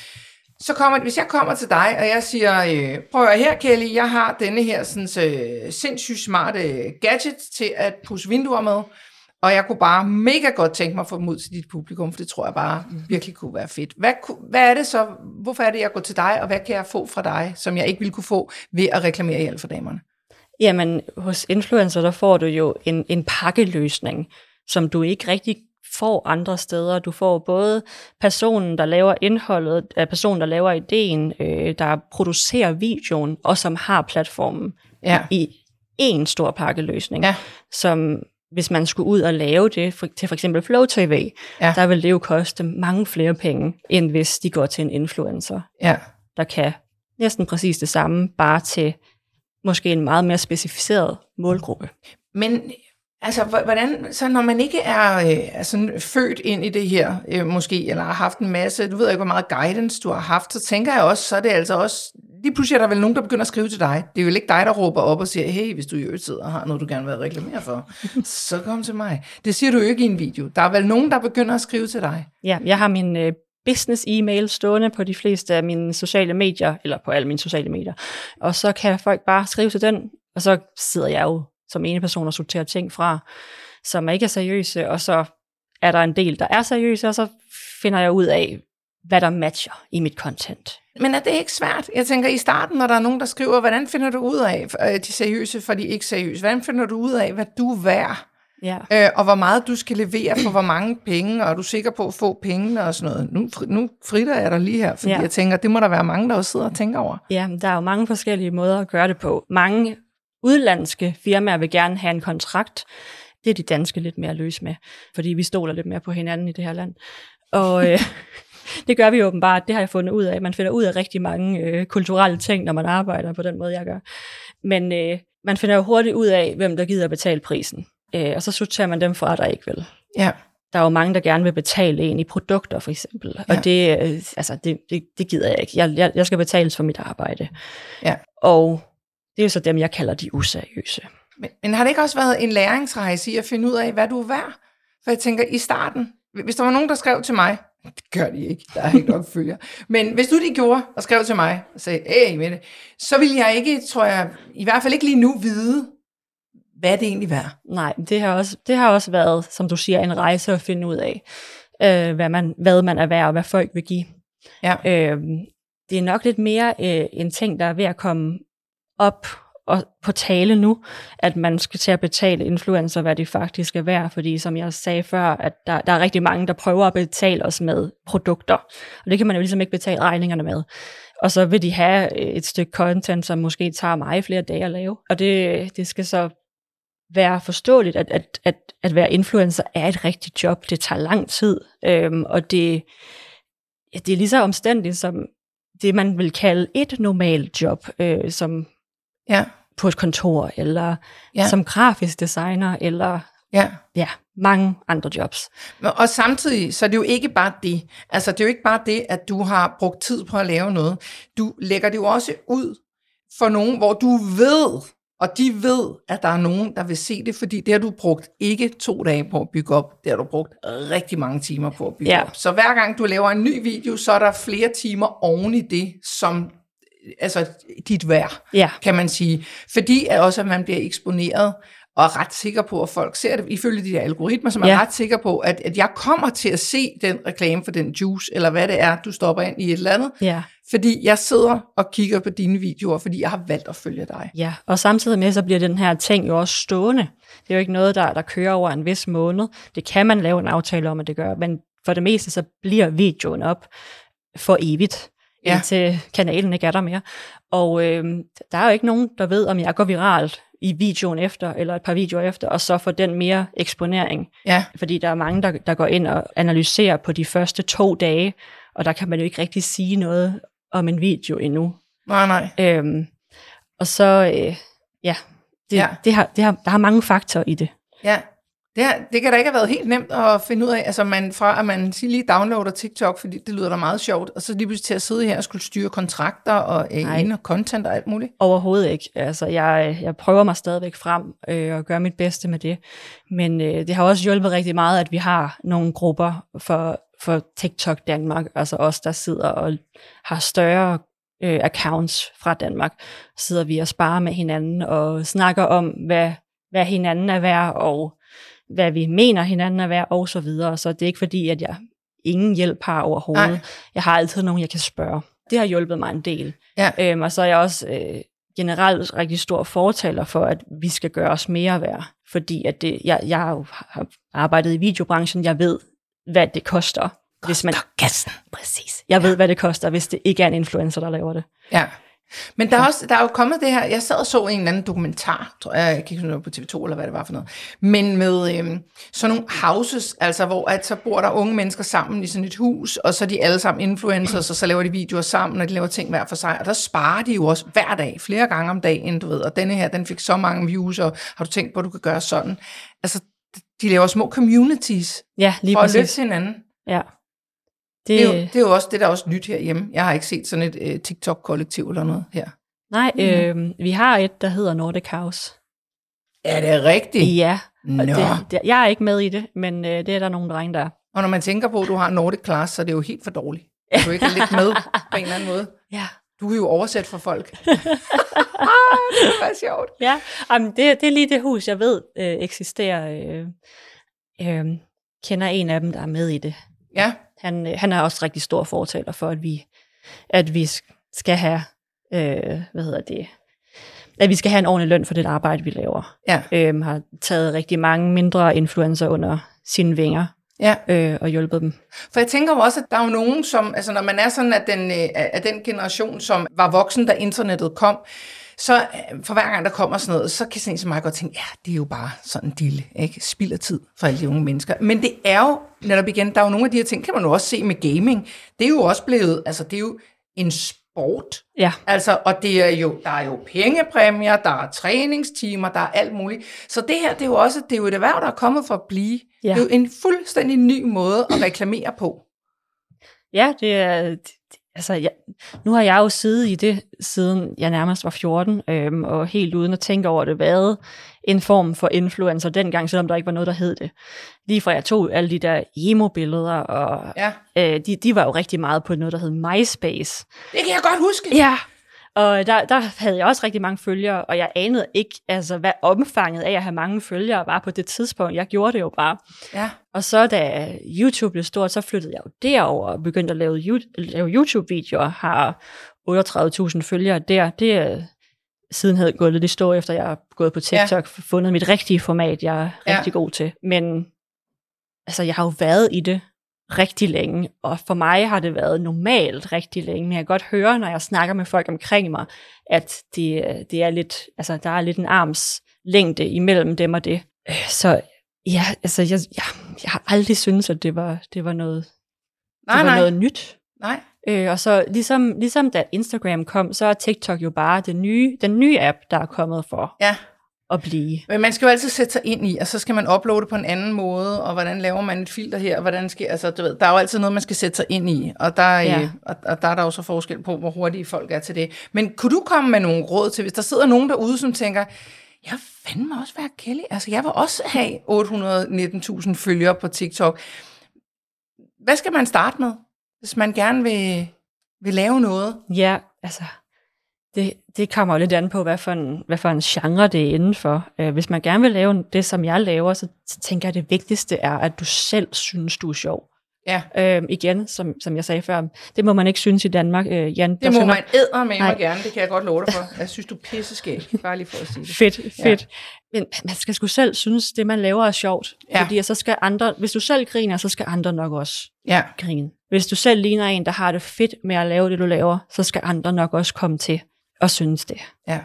Hvis jeg kommer til dig, og jeg siger, prøv at her, Kelly, jeg har denne her sindssygt smarte gadget til at pusse vinduer med, og jeg kunne bare mega godt tænke mig at få dem ud til dit publikum, for det tror jeg bare virkelig kunne være fedt. Hvad er det så? Hvorfor er det, jeg går til dig, og hvad kan jeg få fra dig, som jeg ikke ville kunne få ved at reklamere i alt for damerne? Jamen, hos influencer, der får du jo en pakkeløsning, som du ikke rigtig får andre steder. Du får både personen, der laver indholdet, personen, der laver ideen, der producerer videoen, og som har platformen i en stor pakkeløsning, som hvis man skulle ud og lave det til for eksempel Flow TV, der vil det jo koste mange flere penge, end hvis de går til en influencer, der kan næsten præcis det samme, bare til måske en meget mere specificeret målgruppe. Men altså, hvordan, så når man ikke er sådan født ind i det her, måske, eller har haft en masse, du ved ikke, hvor meget guidance du har haft, så tænker jeg også, så er det altså også, lige pludselig er der vel nogen, der begynder at skrive til dig. Det er jo ikke dig, der råber op og siger, hey, hvis du i øvrigt sidder og har noget, du gerne vil reklamere for, så kom til mig. Det siger du jo ikke i en video. Der er vel nogen, der begynder at skrive til dig. Ja, jeg har min business-e-mail stående på de fleste af mine sociale medier, eller på alle mine sociale medier, og så kan folk bare skrive til den, og så sidder jeg jo som ene person og sorterer ting fra, som ikke er seriøse, og så er der en del, der er seriøse, og så finder jeg ud af, hvad der matcher i mit content. Men er det ikke svært? Jeg tænker, i starten, når der er nogen, der skriver, hvordan finder du ud af de seriøse for de ikke seriøse? Hvordan finder du ud af, hvad du er værd? Ja. Og hvor meget du skal levere for hvor mange penge, og er du sikker på at få pengene og sådan noget? Nu fritter jeg dig lige her, fordi jeg tænker, det må der være mange, der også sidder og tænker over. Ja, der er jo mange forskellige måder at gøre det på. Mange udlandske firmaer vil gerne have en kontrakt. Det er de danske lidt mere løs med, fordi vi stoler lidt mere på hinanden i det her land. Og det gør vi åbenbart, det har jeg fundet ud af. Man finder ud af rigtig mange kulturelle ting, når man arbejder på den måde, jeg gør. Men man finder jo hurtigt ud af, hvem der gider betale prisen. Og så sorterer man dem fra, der ikke vil. Ja. Der er jo mange, der gerne vil betale en i produkter, for eksempel. Ja. Og det gider jeg ikke. Jeg skal betales for mit arbejde. Ja. Og det er jo så dem, jeg kalder de useriøse. Men har det ikke også været en læringsrejse i at finde ud af, hvad du er værd? For jeg tænker, i starten, hvis der var nogen, der skrev til mig, det gør de ikke, der er ikke nok følger, men hvis du de gjorde og skrev til mig og sagde, hey med det, så ville jeg ikke, tror jeg, i hvert fald ikke lige nu vide, hvad det egentlig er. Nej, det har også været, som du siger, en rejse at finde ud af, hvad man er værd og hvad folk vil give. Ja. Det er nok lidt mere en ting, der er ved at komme op og på tale nu, at man skal til at betale influencer, hvad de faktisk er værd, fordi som jeg sagde før, at der er rigtig mange, der prøver at betale os med produkter, og det kan man jo ligesom ikke betale regningerne med. Og så vil de have et stykke content, som måske tager mig flere dage at lave, og det skal så være forståeligt, at være influencer er et rigtigt job. Det tager lang tid, og det er lige så omstændigt som det, man vil kalde et normalt job, som på et kontor, eller som grafisk designer, eller mange andre jobs. Og samtidig, så er det jo ikke bare det. Altså, det er jo ikke bare det, at du har brugt tid på at lave noget. Du lægger det jo også ud for nogen, hvor du ved, Og de ved, at der er nogen, der vil se det, fordi det har du brugt ikke 2 dage på at bygge op, det har du brugt rigtig mange timer på at bygge op. Så hver gang du laver en ny video, så er der flere timer oven i det, som altså dit værd, kan man sige. Fordi også, at man bliver eksponeret, og er ret sikker på, at folk ser det, ifølge de der algoritmer, som er ret sikker på, at jeg kommer til at se den reklame for den juice, eller hvad det er, du stopper ind i et eller andet, fordi jeg sidder og kigger på dine videoer, fordi jeg har valgt at følge dig. Ja, og samtidig med, så bliver den her ting jo også stående. Det er jo ikke noget, der kører over en vis måned. Det kan man lave en aftale om, at det gør, men for det meste, så bliver videoen op for evigt, indtil kanalen ikke er der mere. Og der er jo ikke nogen, der ved, om jeg går viralt i videoen efter, eller et par videoer efter, og så får den mere eksponering. Ja. Fordi der er mange, der går ind og analyserer på de første 2 dage, og der kan man jo ikke rigtig sige noget om en video endnu. Nej. Og så, der har mange faktorer i det. Ja. Det kan da ikke have været helt nemt at finde ud af, altså at man lige downloader TikTok, fordi det lyder da meget sjovt, og så lige pludselig til at sidde her og skulle styre kontrakter og og content og alt muligt. Overhovedet ikke. Altså, jeg prøver mig stadigvæk frem og gør mit bedste med det, men det har også hjulpet rigtig meget, at vi har nogle grupper for TikTok Danmark, altså os, der sidder og har større accounts fra Danmark, sidder vi og sparer med hinanden og snakker om, hvad hinanden er værd, og hvad vi mener hinanden er værd, og så videre. Så det er ikke fordi, at jeg ingen hjælp har overhovedet. Nej. Jeg har altid nogen, jeg kan spørge. Det har hjulpet mig en del. Ja. Og så er jeg også generelt rigtig stor fortaler for, at vi skal gøre os mere værd. Fordi at jeg har arbejdet i videobranchen, jeg ved, hvad det koster. Hvis man kassen. Præcis. Jeg ved, hvad det koster, hvis det ikke er en influencer, der laver det. Ja. Men der er jo kommet det her, jeg sad og så en eller anden dokumentar, tror jeg kan ikke på TV2 eller hvad det var for noget, men med sådan nogle houses, altså hvor at så bor der unge mennesker sammen i sådan et hus, og så er de alle sammen influencers, og så laver de videoer sammen, og de laver ting hver for sig, og der sparer de jo også hver dag, flere gange om dagen, du ved, og denne her, den fik så mange views, og har du tænkt på, at du kan gøre sådan? Altså, de laver små communities, lige for præcis. At løfte hinanden. Ja. Det er jo også det, der er også nyt herhjemme. Jeg har ikke set sådan et TikTok-kollektiv eller noget her. Nej, vi har et, der hedder Nordic House. Er det rigtigt? Ja, jeg er ikke med i det, men det er der nogle drenge, der er. Og når man tænker på, at du har Nordic Class, så er det jo helt for dårligt. Du ikke er lidt med på en eller anden måde. Ja. Du kan jo oversætte for folk. Det er bare sjovt. Ja, det er lige det hus, jeg ved eksisterer. Kender en af dem, der er med i det. Ja. Han er også rigtig stor fortaler for, at vi skal have, at vi skal have en ordentlig løn for det arbejde, vi laver. Ja. Har taget rigtig mange mindre influencer under sine vinger. Ja. Og hjulpet dem. For jeg tænker også, at der er jo nogen, som, altså når man er sådan af den generation, som var voksen, da internettet kom, så for hver gang der kommer sådan noget, så kan sådan en som mig godt tænke, ja, det er jo bare sådan en dille, ikke? Spild af tid for alle de unge mennesker. Men det er jo, netop igen, der er jo nogle af de her ting, kan man jo også se med gaming. Det er jo også blevet, altså det er jo en sport. Ja. Altså, og det er jo, der er jo pengepræmier, der er træningstimer, der er alt muligt. Så det her, det er jo et erhverv, der er kommet for at blive. Ja. Det er jo en fuldstændig ny måde at reklamere på. Ja, det er... Altså, nu har jeg jo siddet i det, siden jeg nærmest var 14, og helt uden at tænke over det, været en form for influencer dengang, selvom der ikke var noget, der hed det. Lige fra jeg tog alle de der emo-billeder, og de var jo rigtig meget på noget, der hed MySpace. Det kan jeg godt huske! Ja, og der havde jeg også rigtig mange følgere, og jeg anede ikke, altså, hvad omfanget af at have mange følgere var på det tidspunkt. Jeg gjorde det jo bare. Ja. Og så da YouTube blev stort, så flyttede jeg jo derover og begyndte at lave YouTube-videoer. Har 38.000 følgere der. Det er siden havde gået lidt i stå, efter jeg har gået på TikTok, fundet mit rigtige format, jeg er rigtig god til. Men altså, jeg har jo været i det rigtig længe, og for mig har det været normalt rigtig længe, men jeg kan godt høre, når jeg snakker med folk omkring mig, at det er lidt, altså der er lidt en arms længde imellem dem og det. Så ja, altså jeg har aldrig syntes, at det var noget, noget nyt. Nej. Og så ligesom da Instagram kom, så er TikTok jo bare den nye app, der er kommet for at blive. Men man skal jo altid sætte sig ind i, og så skal man uploade på en anden måde, og hvordan laver man et filter her, og hvordan skal, altså du ved, der er jo altid noget, man skal sætte sig ind i, og der, og der er der jo så forskel på, hvor hurtige folk er til det. Men kunne du komme med nogle råd til, hvis der sidder nogen derude, som tænker, jeg fandme også være Kelly, altså jeg vil også have 819.000 følgere på TikTok. Hvad skal man starte med, hvis man gerne vil lave noget? Ja, altså, det kommer jo lidt an på, hvad for en genre det er indenfor. Hvis man gerne vil lave det, som jeg laver, så tænker jeg, at det vigtigste er, at du selv synes, du er sjov. Ja. Igen, som jeg sagde før, det må man ikke synes i Danmark. Jan, det må man eddermame gerne, det kan jeg godt love dig for. Jeg synes, du er pisseskæg, bare lige for at sige det. Fedt. Ja. Men man skal sgu selv synes, det man laver er sjovt. Ja. Fordi så skal andre, hvis du selv griner, så skal andre nok også grine. Hvis du selv ligner en, der har det fedt med at lave det, du laver, så skal andre nok også komme til at synes det. Ja.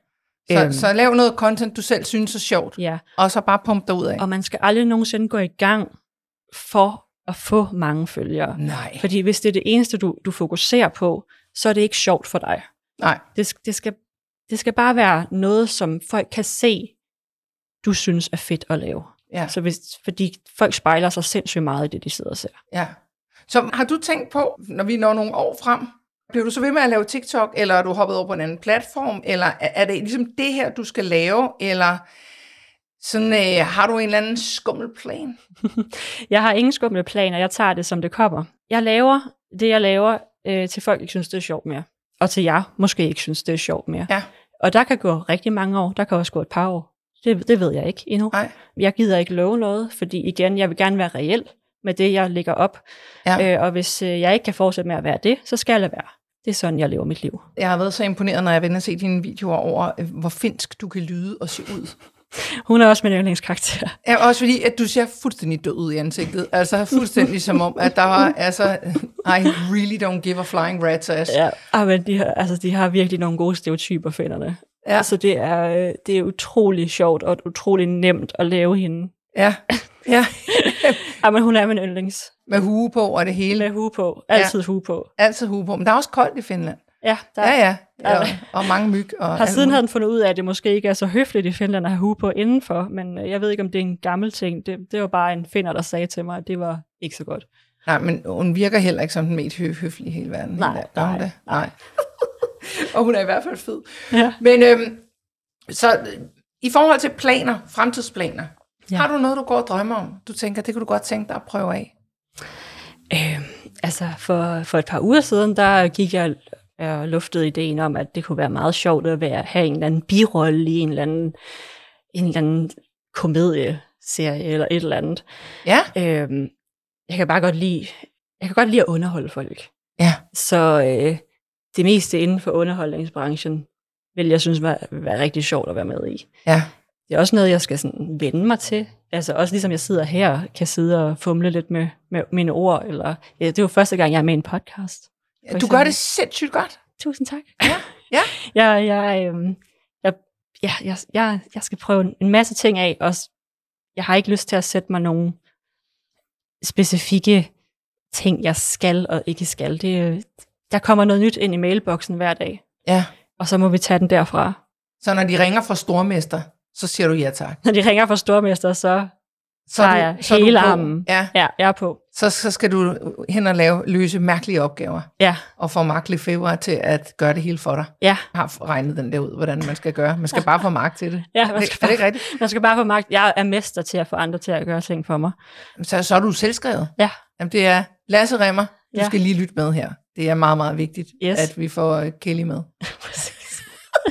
Så lav noget content, du selv synes er sjovt, og så bare pump dig ud af. Og man skal aldrig nogensinde gå i gang for at få mange følgere. Nej. Fordi hvis det er det eneste, du fokuserer på, så er det ikke sjovt for dig. Nej. Det skal bare være noget, som folk kan se, du synes er fedt at lave. Ja. Fordi folk spejler sig sindssygt meget i det, de sidder og ser. Ja. Så har du tænkt på, når vi når nogle år frem, bliver du så ved med at lave TikTok, eller er du hoppet over på en anden platform, eller er det ligesom det her, du skal lave, eller sådan, har du en eller anden skummelplan? Jeg har ingen skummelplaner, jeg tager det, som det kommer. Jeg laver det, jeg laver, til folk ikke synes, det er sjovt mere. Og til jer måske ikke synes, det er sjovt mere. Ja. Og der kan gå rigtig mange år, der kan også gå et par år. Det ved jeg ikke endnu. Nej. Jeg gider ikke love noget, fordi igen, jeg vil gerne være reel med det, jeg lægger op. Ja. Og hvis jeg ikke kan fortsætte med at være det, så skal jeg lade være. Det er sådan, jeg lever mit liv. Jeg har været så imponeret, når jeg vender og set dine videoer over, hvor finsk du kan lyde og se ud. Hun er også min yndlingskarakter. Ja, også fordi, at du ser fuldstændig død ud i ansigtet. Altså fuldstændig som om, at der var, altså, I really don't give a flying rat's ass. Ja, men de har virkelig nogle gode stereotyper, finderne. Ja. Altså det er utrolig sjovt og utrolig nemt at lave hende. Ja. Men hun er min yndlings. Med hue på og det hele. Med hue på. Altid hue på. Altid hue på. Men der er også koldt i Finland. Ja, og mange myg. Og har siden havde fundet ud af, at det måske ikke er så høfligt i Finland at have hue på indenfor, men jeg ved ikke, om det er en gammel ting. Det var bare en finder, der sagde til mig, at det var ikke så godt. Nej, men hun virker heller ikke som den mest høflige i hele verden. Nej. Og hun er i hvert fald fed. Ja. Men så i forhold til planer, fremtidsplaner, har du noget, du går og drømmer om? Du tænker, det kunne du godt tænke dig at prøve af? Altså for et par uger siden, der gik jeg og luftede ideen om, at det kunne være meget sjovt at have en eller anden birolle i en eller anden komedieserie eller et eller andet. Ja. Jeg kan godt lide at underholde folk. Ja. Så det meste inden for underholdningsbranchen vil jeg synes være rigtig sjovt at være med i. Ja. Det er også noget, jeg skal sådan vende mig til. Altså også ligesom jeg sidder her, kan sidde og fumle lidt med mine ord. Eller, det er jo første gang, jeg er med i en podcast. Ja, du gør det sindssygt godt. Tusind tak. Ja. Jeg skal prøve en masse ting af. Også, jeg har ikke lyst til at sætte mig nogle specifikke ting, jeg skal og ikke skal. Der kommer noget nyt ind i mailboksen hver dag. Ja. Og så må vi tage den derfra. Så når de ringer fra stormester, så siger du ja tak? Når de ringer fra stormester, så tager jeg hele armen. Ja, jeg er på. Så skal du hen og løse mærkelige opgaver. Ja. Og få Mark Lefebvre til at gøre det hele for dig. Ja. Jeg har regnet den der ud, hvordan man skal gøre. Man skal bare få Mark til det. Ja, er det ikke rigtigt? Man skal bare få Mark. Jeg er mester til at få andre til at gøre ting for mig. Så er du selvskrevet? Ja. Jamen, det er Lasse Rimmer. Du skal lige lytte med her. Det er meget, meget vigtigt, at vi får Kelly med. Præcis.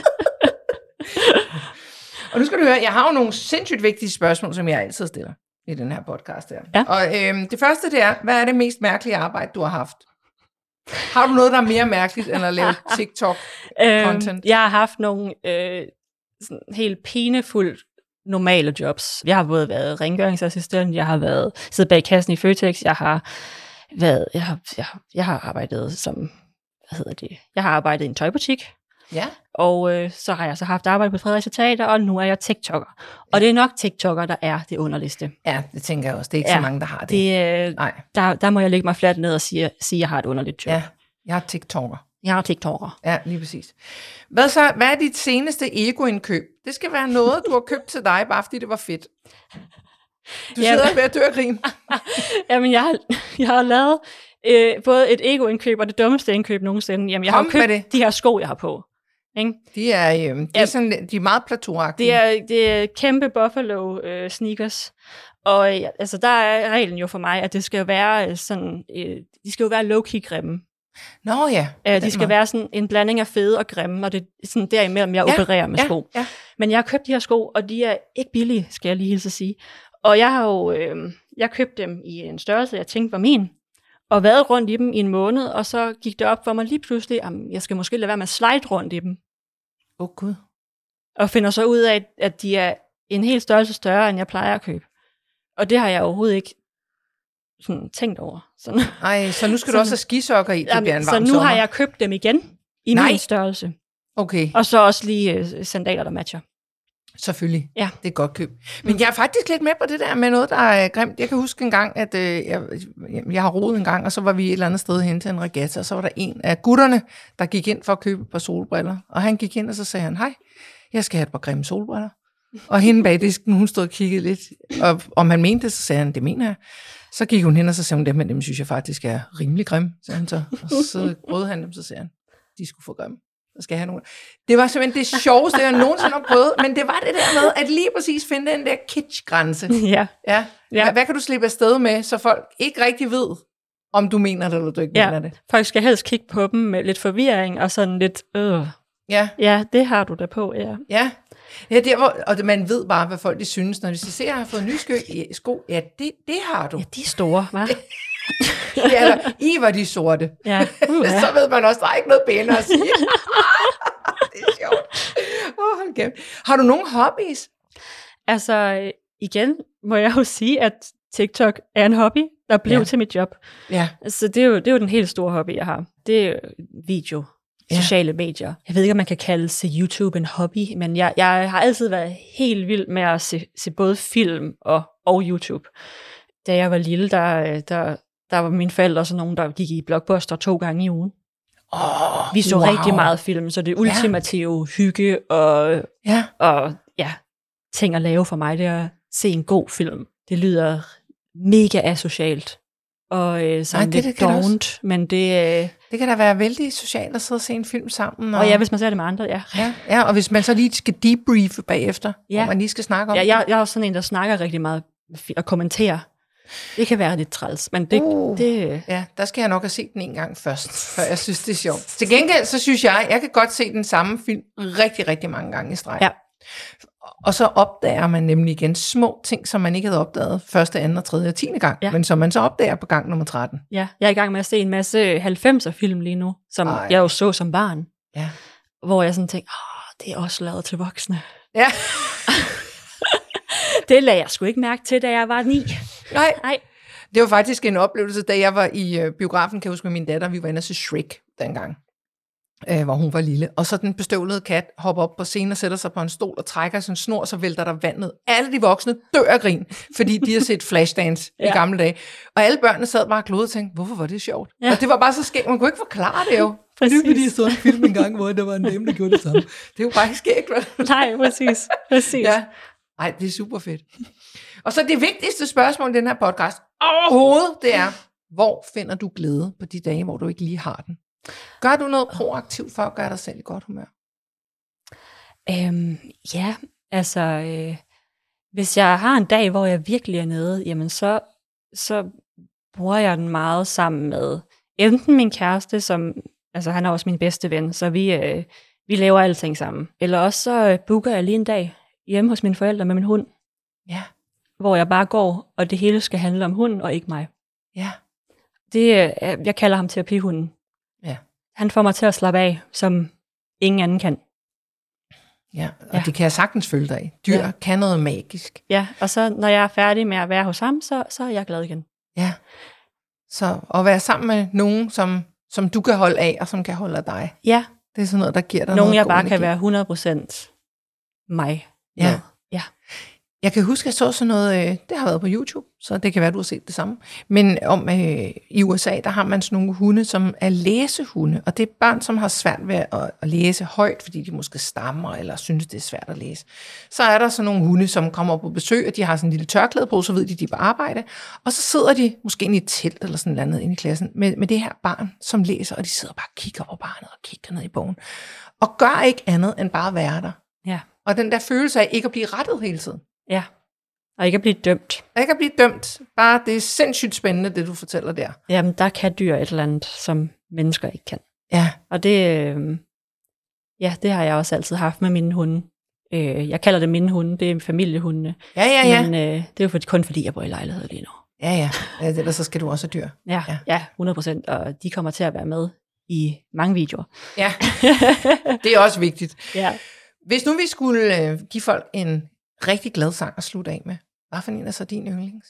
Og nu skal du høre, jeg har jo nogle sindssygt vigtige spørgsmål, som jeg altid stiller i den her podcast her. Ja. Og det første, det er, hvad er det mest mærkelige arbejde, du har haft? Har du noget, der er mere mærkeligt, end at lave TikTok-content? Jeg har haft nogle sådan helt pinefuldt normale jobs. Jeg har både været rengøringsassistent, jeg har siddet bag kassen i Føtex, jeg har arbejdet som, jeg har arbejdet i en tøjbutik. Ja. Og så har jeg så haft arbejde på Fredericia Teater, og nu er jeg TikToker. Og det er nok TikToker, der er det underligste. Ja, det tænker jeg også. Det er ikke så mange, der har det. Nej. Der må jeg lægge mig fladt ned og sige, at jeg har et underligt job. Ja, jeg er TikToker. Jeg er TikToker. Ja, lige præcis. Hvad er dit seneste ego-indkøb? Det skal være noget, du har købt til dig, bare fordi det var fedt. Du sidder ved at dø af grin. Jamen, jeg har lavet både et ego-indkøb og det dummeste indkøb nogensinde. Jamen, jeg har købt de her sko, jeg har på. Ikke? De er sådan, de er meget plateauagtige. Det er kæmpe Buffalo sneakers. Og altså, der er reglen jo for mig, at det skal jo være sådan, de skal jo være low-key grimme. Nå ja. De skal være sådan en blanding af fede og grimme, og det er sådan derimellem, jeg opererer med sko. Ja. Men jeg har købt de her sko, og de er ikke billige, skal jeg lige hilse at sige. Og jeg har jo jeg købte dem i en størrelse, jeg tænkte var min, og været rundt i dem i en måned, og så gik det op for mig lige pludselig, at jeg skal måske lade være med at slide rundt i dem. Gud. Og finder så ud af, at de er en hel størrelse større, end jeg plejer at købe. Og det har jeg overhovedet ikke sådan tænkt over. Nej, så nu skal du også have skisokker i, det bliver en varm så nu sommer. har jeg købt dem igen i min størrelse. Okay. Og så også lige sandaler, der matcher. Selvfølgelig. Ja. Det er godt køb. Men jeg er faktisk lidt med på det der med noget, der er grimt. Jeg kan huske en gang, at jeg har rodet en gang, og så var vi et eller andet sted hen til en regatta, og så var der en af gutterne, der gik ind for at købe et par solbriller. Og han gik ind, og så sagde han, hej, jeg skal have et par grimme solbriller. Og hende bag disken, hun stod og kiggede lidt, og om han mente det, så sagde han, det mener jeg. Så gik hun hen, og så sagde hun, dem synes jeg faktisk er rimelig grimme, sagde han så. Og så brød han dem, så sagde han, de skulle få grimme. Så skal jeg have nogle. Det var simpelthen det sjoveste, jeg nogensinde har prøvet, men det var det der med, at lige præcis finde den der kitsch-grænse. Ja. Hvad kan du slippe afsted med, så folk ikke rigtig ved, om du mener det, eller du ikke mener det? Folk skal helst kigge på dem med lidt forvirring, og sådan lidt, ja, det har du da på, Ja, der, og man ved bare, hvad folk de synes, når de ser, at jeg har fået nye sko. Ja, det har du. Ja, de er store, hva'? Ja, I var de sorte. Ja. Så ved man også, der er ikke noget pænere at sige. Det er sjovt. Har du nogle hobbies? Altså, igen må jeg jo sige, at TikTok er en hobby, der blev til mit job. Ja. Så det er jo den helt store hobby, jeg har. Det er video. Sociale medier. Jeg ved ikke, om man kan kalde YouTube en hobby, men jeg har altid været helt vild med at se både film og YouTube. Da jeg var lille, der var mine forældre sådan nogen, der gik i Blockbuster 2 gange i ugen. Vi så rigtig meget film, så det ultimative hygge og ting at lave for mig, det er at se en god film. Det lyder mega asocialt. Og sådan lidt dovent, men det... Det kan da være vældig socialt at sidde og se en film sammen. Og ja, hvis man ser det med andre, ja, og hvis man så lige skal debriefe bagefter, hvor man lige skal snakke om det. Jeg er også sådan en, der snakker rigtig meget og kommenterer. Det kan være lidt træls, men det... Ja, der skal jeg nok have set den en gang først, for jeg synes, det er sjovt. Til gengæld, så synes jeg kan godt se den samme film rigtig, rigtig mange gange i streg. Ja. Og så opdager man nemlig igen små ting, som man ikke havde opdaget første, anden og tredje og 10. gang, men som man så opdager på gang nummer 13. Ja, jeg er i gang med at se en masse 90'er film lige nu, som jeg jo så som barn. Ja. Hvor jeg sådan tænkte, det er også lavet til voksne. Ja. Det lagde jeg sgu ikke mærke til, da jeg var 9. Nej. Det var faktisk en oplevelse, da jeg var i biografen, kan jeg huske med min datter, vi var inde og se Shrek dengang, hvor hun var lille. Og så den bestøvlede kat hopper op på scenen og sætter sig på en stol og trækker sin snor, så vælter der vand ned. Alle de voksne dør af grin, fordi de har set Flashdance i gamle dage. Og alle børnene sad bare og glodede og tænkte, hvorfor var det sjovt? Ja. Og det var bare så skægt, man kunne ikke forklare det jo. Præcis. Det er fordi, jeg så en film en gang, hvor der var en dame, der gjorde det samme. Det er jo bare ikke skægt, vel? Nej, præcis. Ja. Ej, det er super fedt. Og så det vigtigste spørgsmål i den her podcast overhovedet, det er, hvor finder du glæde på de dage, hvor du ikke lige har den? Gør du noget proaktivt for at gøre dig selv i godt humør? Ja, altså, hvis jeg har en dag, hvor jeg virkelig er nede, jamen så bruger jeg den meget sammen med enten min kæreste, som, altså han er også min bedste ven, så vi laver alting sammen. Eller også så booker jeg lige en dag hjemme hos mine forældre med min hund. Ja. Hvor jeg bare går, og det hele skal handle om hunden, og ikke mig. Ja. Jeg kalder ham terapihunden. Ja. Han får mig til at slappe af, som ingen anden kan. Ja, og det kan jeg sagtens følge dig af. Dyr kan noget magisk. Ja, og så når jeg er færdig med at være hos ham, så er jeg glad igen. Ja, så at være sammen med nogen, som du kan holde af, og som kan holde af dig. Ja. Det er sådan noget, der giver dig nogen, noget jeg bare kan være 100% mig. Ja. Ja. Jeg kan huske, at jeg så sådan noget, det har været på YouTube, så det kan være, at du har set det samme. Men i USA, der har man sådan nogle hunde, som er læsehunde, og det er børn, som har svært ved at læse højt, fordi de måske stammer eller synes, det er svært at læse. Så er der sådan nogle hunde, som kommer på besøg, og de har sådan en lille tørklæde på, så ved de er på arbejde, og så sidder de måske inde i et telt eller sådan noget andet inde i klassen med det her barn, som læser, og de sidder bare og kigger på barnet og kigger ned i bogen, og gør ikke andet end bare at være der. Ja. Og den der følelse af ikke at blive rettet hele tiden. Ja, og ikke at blive dømt. Ikke at blive dømt. Bare det er sindssygt spændende, det du fortæller der. Jamen, der kan dyr et eller andet, som mennesker ikke kan. Ja. Og det har jeg også altid haft med mine hunde. Jeg kalder det mine hunde, det er familiehundene. Ja. Men det er jo kun fordi, jeg bor i lejlighed lige nu. Ja. Ellers så skal du også have dyr. Ja, 100%. Og de kommer til at være med i mange videoer. Ja, det er også vigtigt. Ja. Hvis nu vi skulle give folk en rigtig glad sang at slutte af med, hvad for en er så din yndlings?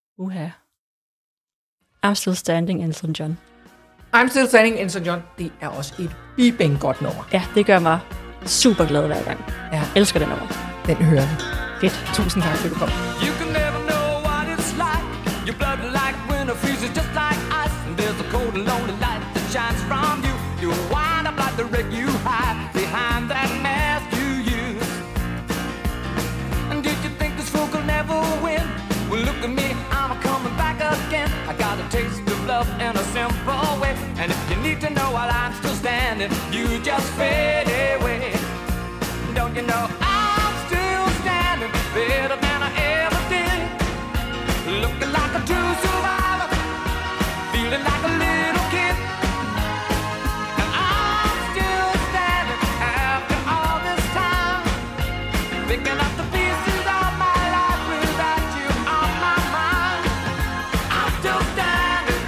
I'm Still Standing, Elton John. I'm Still Standing, Elton John. Det er også et bibing godt nummer. Ja, det gør mig super glad hver gang. Ja. Elsker det nummer. Den hører vi. Fedt. Tusind tak, fordi du kom. You can never know what it's like. Your blood like winter freezes just like ice. And there's a cold and lonely light that shines from you. You wind up like the wreck you hide behind that mask you use. And did you think this fool could never win? Well, look at me, I'm coming back again. I got a taste of love in a simple way. And if you need to know while I'm still standing, you just fade away. Don't you know I'm still standing better than I ever did? Looking like a true survivor, feeling like a little kid. And I'm still standing after all this time, picking up the pieces of my life without you on my mind. I'm still standing.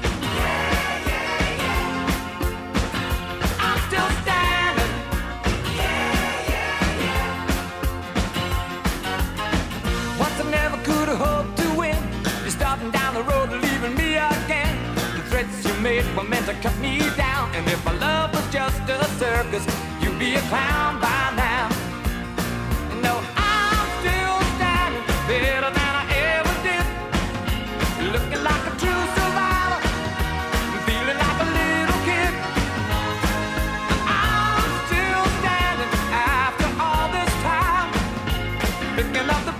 Yeah. I'm still standing. Once I never could have hoped to win. You're starting down the road and leaving me again. The threats you made were meant to cut me down. And if my love was just a circus, you'd be a clown by now. No, I'm still standing better than I ever did. Looking like a true survivor, feeling like a little kid. I'm still standing after all this time, picking up the